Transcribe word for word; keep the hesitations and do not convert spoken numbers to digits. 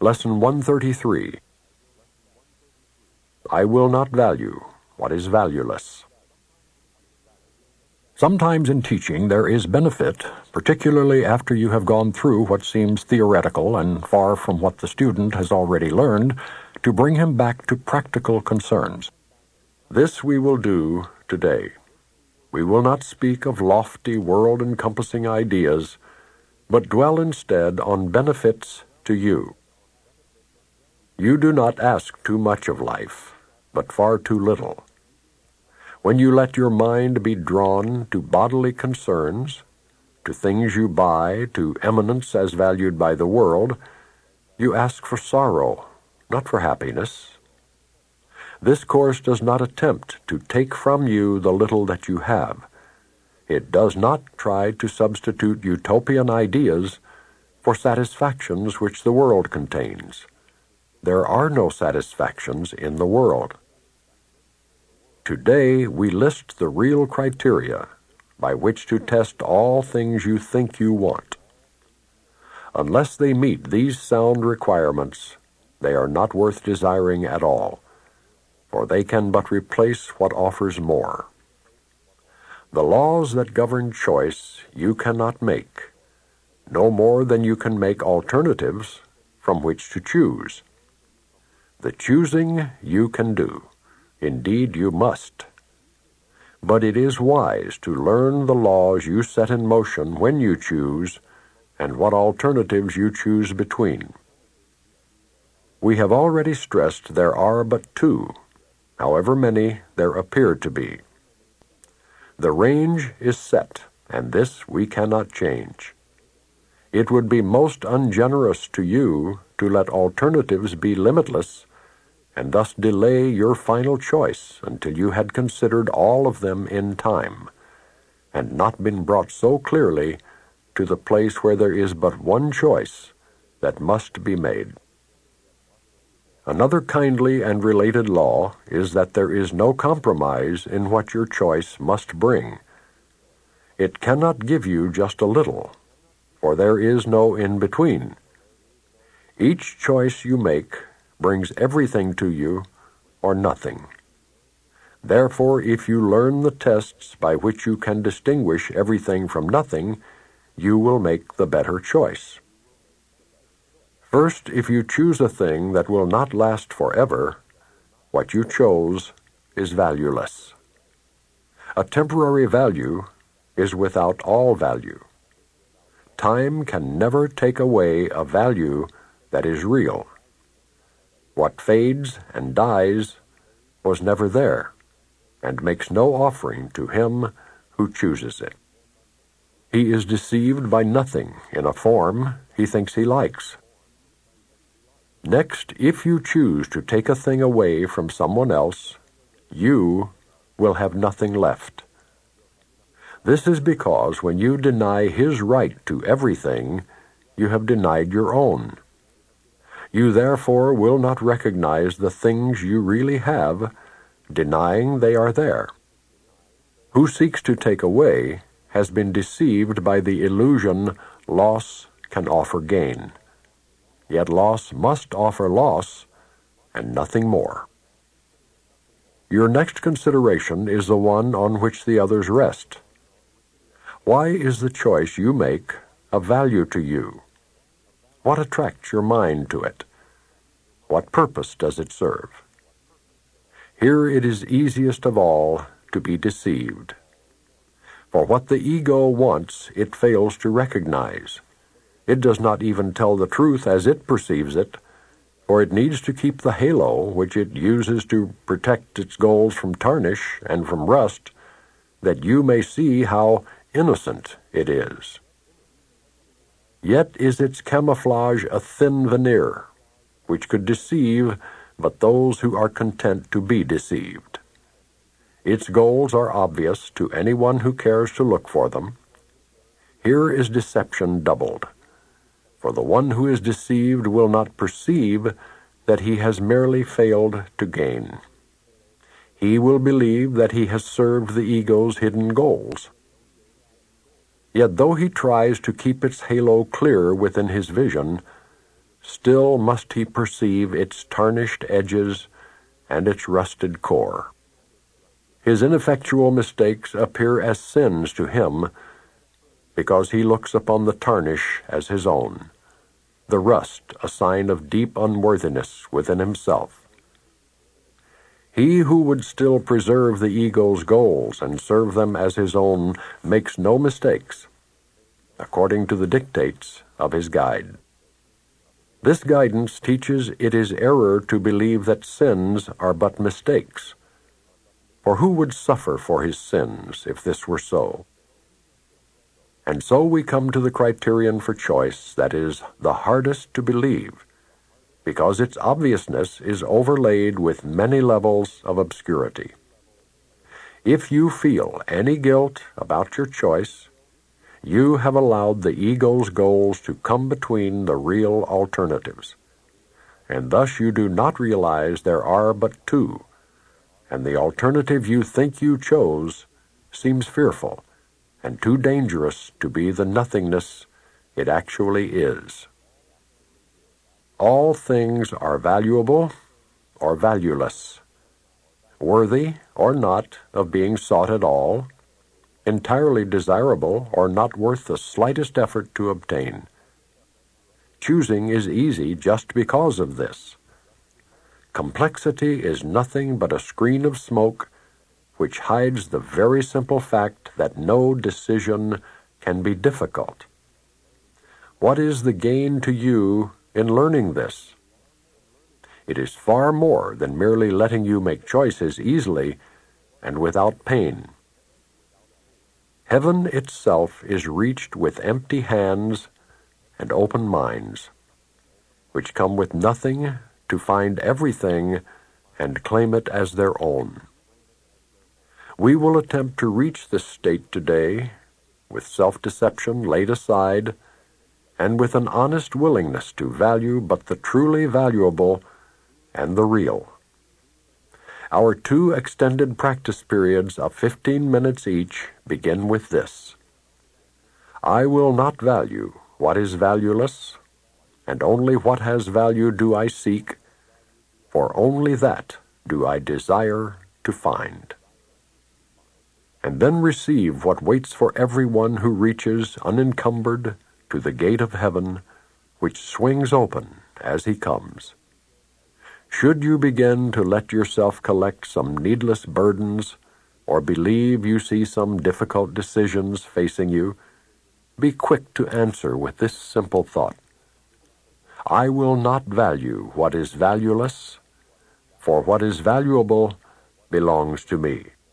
Lesson one thirty-three. I will not value what is valueless. Sometimes in teaching there is benefit, particularly after you have gone through what seems theoretical and far from what the student has already learned, to bring him back to practical concerns. This we will do today. We will not speak of lofty, world-encompassing ideas, but dwell instead on benefits to you. You do not ask too much of life, but far too little. When you let your mind be drawn to bodily concerns, to things you buy, to eminence as valued by the world, you ask for sorrow, not for happiness. This course does not attempt to take from you the little that you have. It does not try to substitute utopian ideas for satisfactions which the world contains. There are no satisfactions in the world. Today we list the real criteria by which to test all things you think you want. Unless they meet these sound requirements, they are not worth desiring at all, for they can but replace what offers more. The laws that govern choice you cannot make, no more than you can make alternatives from which to choose. The choosing you can do. Indeed, you must. But it is wise to learn the laws you set in motion when you choose, and what alternatives you choose between. We have already stressed there are but two, however many there appear to be. The range is set, and this we cannot change. It would be most ungenerous to you to let alternatives be limitless, and thus delay your final choice until you had considered all of them in time, and not been brought so clearly to the place where there is but one choice that must be made. Another kindly and related law is that there is no compromise in what your choice must bring. It cannot give you just a little, for there is no in-between. Each choice you make brings everything to you or nothing. Therefore, if you learn the tests by which you can distinguish everything from nothing, you will make the better choice. First, if you choose a thing that will not last forever, what you chose is valueless. A temporary value is without all value. Time can never take away a value that is real. What fades and dies was never there, and makes no offering to him who chooses it. He is deceived by nothing in a form he thinks he likes. Next, if you choose to take a thing away from someone else, you will have nothing left. This is because when you deny his right to everything, you have denied your own. You therefore will not recognize the things you really have, denying they are there. Who seeks to take away has been deceived by the illusion loss can offer gain. Yet loss must offer loss, and nothing more. Your next consideration is the one on which the others rest. Why is the choice you make of value to you? What attracts your mind to it? What purpose does it serve? Here it is easiest of all to be deceived. For what the ego wants, it fails to recognize. It does not even tell the truth as it perceives it, for it needs to keep the halo which it uses to protect its goals from tarnish and from rust, that you may see how innocent it is. Yet is its camouflage a thin veneer, which could deceive but those who are content to be deceived. Its goals are obvious to anyone who cares to look for them. Here is deception doubled, for the one who is deceived will not perceive that he has merely failed to gain. He will believe that he has served the ego's hidden goals. Yet though he tries to keep its halo clear within his vision, still must he perceive its tarnished edges and its rusted core. His ineffectual mistakes appear as sins to him because he looks upon the tarnish as his own, the rust a sign of deep unworthiness within himself. He who would still preserve the eagle's goals and serve them as his own makes no mistakes, according to the dictates of his guide. This guidance teaches it is error to believe that sins are but mistakes. For who would suffer for his sins if this were so? And so we come to the criterion for choice that is the hardest to believe, because its obviousness is overlaid with many levels of obscurity. If you feel any guilt about your choice, you have allowed the ego's goals to come between the real alternatives, and thus you do not realize there are but two, and the alternative you think you chose seems fearful and too dangerous to be the nothingness it actually is. All things are valuable or valueless, worthy or not of being sought at all, entirely desirable or not worth the slightest effort to obtain. Choosing is easy just because of this. Complexity is nothing but a screen of smoke which hides the very simple fact that no decision can be difficult. What is the gain to you in learning this? It is far more than merely letting you make choices easily and without pain. Heaven itself is reached with empty hands and open minds, which come with nothing to find everything and claim it as their own. We will attempt to reach this state today with self-deception laid aside and with an honest willingness to value but the truly valuable and the real. Our two extended practice periods of fifteen minutes each begin with this: I will not value what is valueless, and only what has value do I seek, for only that do I desire to find. And then receive what waits for everyone who reaches unencumbered to the gate of heaven, which swings open as he comes. Should you begin to let yourself collect some needless burdens, or believe you see some difficult decisions facing you, be quick to answer with this simple thought: I will not value what is valueless, for what is valuable belongs to me.